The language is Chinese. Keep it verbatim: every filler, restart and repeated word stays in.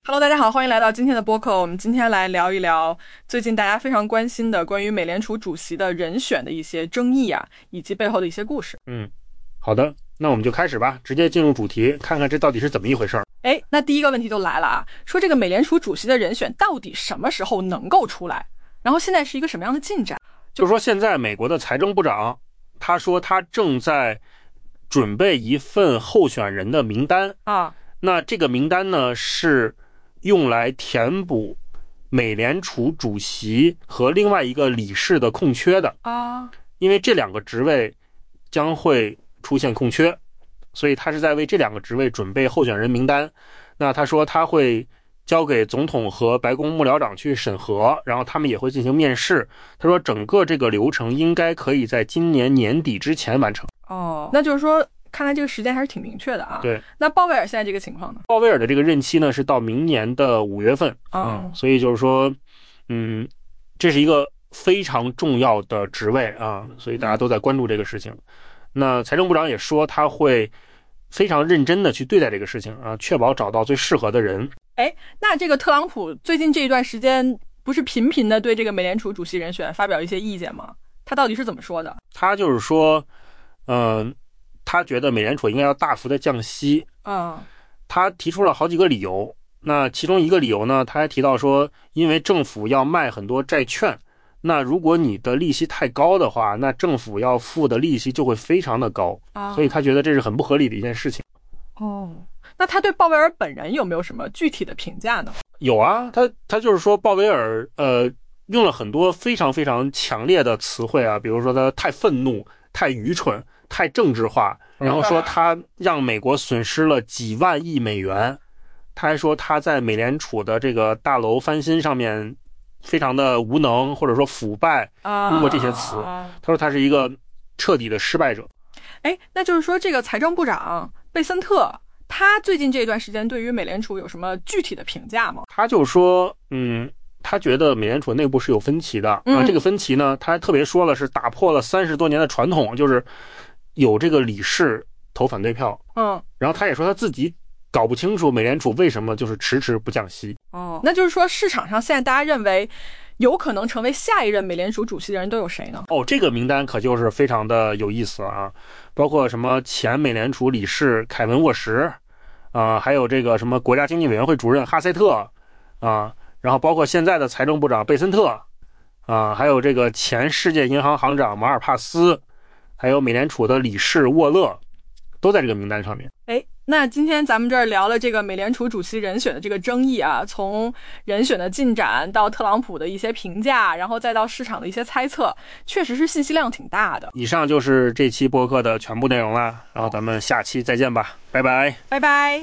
Hello， 大家好，欢迎来到今天的播客。我们今天来聊一聊最近大家非常关心的关于美联储主席的人选的一些争议啊，以及背后的一些故事。 嗯，好的，那我们就开始吧，直接进入主题，看看这到底是怎么一回事。 哎，那第一个问题就来了啊，说这个美联储主席的人选到底什么时候能够出来？然后现在是一个什么样的进展？ 就是说现在美国的财政部长他说他正在准备一份候选人的名单啊， 那这个名单呢是用来填补美联储主席和另外一个理事的空缺的啊， 因为这两个职位将会出现空缺，所以他是在为这两个职位准备候选人名单。那他说他会交给总统和白宫幕僚长去审核，然后他们也会进行面试。他说整个这个流程应该可以在今年年底之前完成。 哦，那就是说看来这个时间还是挺明确的啊。 对， 那鲍威尔现在这个情况呢？ 鲍威尔的这个任期呢是到明年的五月份啊、 嗯，所以就是说，嗯，这是一个非常重要的职位啊，所以大家都在关注这个事情。那财政部长也说他会非常认真的去对待这个事情啊，确保找到最适合的人。 哎，那这个特朗普最近这一段时间不是频频的对这个美联储主席人选发表一些意见吗？他到底是怎么说的？ 他就是说，嗯、呃，他觉得美联储应该要大幅的降息。 嗯， 他提出了好几个理由。那其中一个理由呢，他还提到说，因为政府要卖很多债券，那如果你的利息太高的话，那政府要付的利息就会非常的高， 啊， 所以他觉得这是很不合理的一件事情。 哦，那他对鲍威尔本人有没有什么具体的评价呢？ 有啊，他他就是说鲍威尔呃用了很多非常非常强烈的词汇啊，比如说他太愤怒、太愚蠢、太政治化，然后说他让美国损失了几万亿美元。他还说他在美联储的这个大楼翻新上面非常的无能，或者说腐败，用过这些词。他说他是一个彻底的失败者。 哎，那就是说这个财政部长贝森特，他最近这段时间对于美联储有什么具体的评价吗？ 他就说，嗯，他觉得美联储内部是有分歧的、嗯、啊，这个分歧呢，他还特别说了是打破了三十多年的传统，就是有这个理事投反对票。 嗯， 然后他也说他自己搞不清楚美联储为什么就是迟迟不降息。 哦，那就是说市场上现在大家认为有可能成为下一任美联储主席的人都有谁呢？ 哦，这个名单可就是非常的有意思啊，包括什么前美联储理事凯文沃什啊、呃，还有这个什么国家经济委员会主任哈塞特啊、呃，然后包括现在的财政部长贝森特啊、呃，还有这个前世界银行行长马尔帕斯，还有美联储的理事沃勒，都在这个名单上面。 哎，那今天咱们这儿聊了这个美联储主席人选的这个争议啊，从人选的进展到特朗普的一些评价，然后再到市场的一些猜测，确实是信息量挺大的。 以上就是这期播客的全部内容了，然后咱们下期再见吧，拜拜， 拜拜。